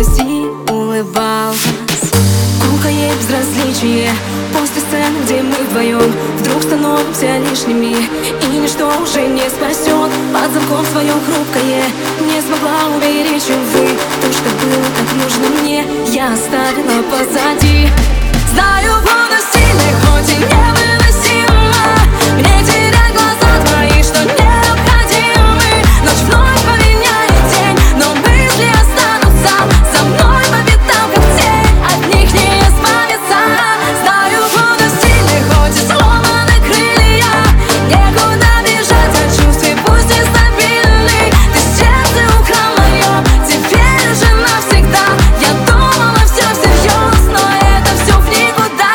вблизи улыбалась. Гулкое безразличие после сцены, где мы вдвоем вдруг становимся лишними, и ничто уже не спасет. Под замком своем хрупкое не смогла уберечь, увы. То, что было так нужно мне, я оставила позади. Знаю, буду сильной, хоть и невыносимо мне терять глаза твои, что необходимы. Ночь вновь поменяет день, но мысли останутся за мной по пятам, как тень, от них не избавиться. Знаю, буду сильной, хоть и сломаны крылья, некуда бежать от чувств, и пусть нестабильный. Ты сердце украл мое, теперь уже навсегда. Я думала все всерьез, но это все в никуда.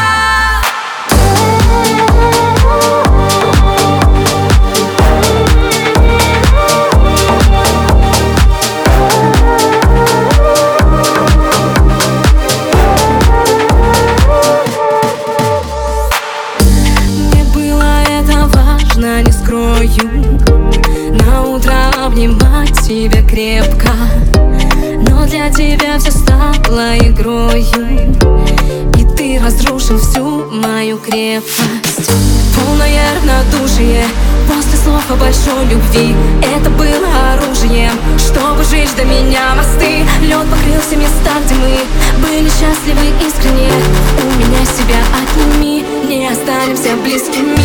Мне было это важно, не скрою, на утро обнимать тебя крепко. Но для тебя все стало игрою, и ты разрушил всю мою крепость. Полное равнодушие после слов о большой любви, это было оружием, чтобы сжечь до меня мосты. Лед покрыл все места, где мы были счастливы искренне. У меня себя отними, не останемся близкими.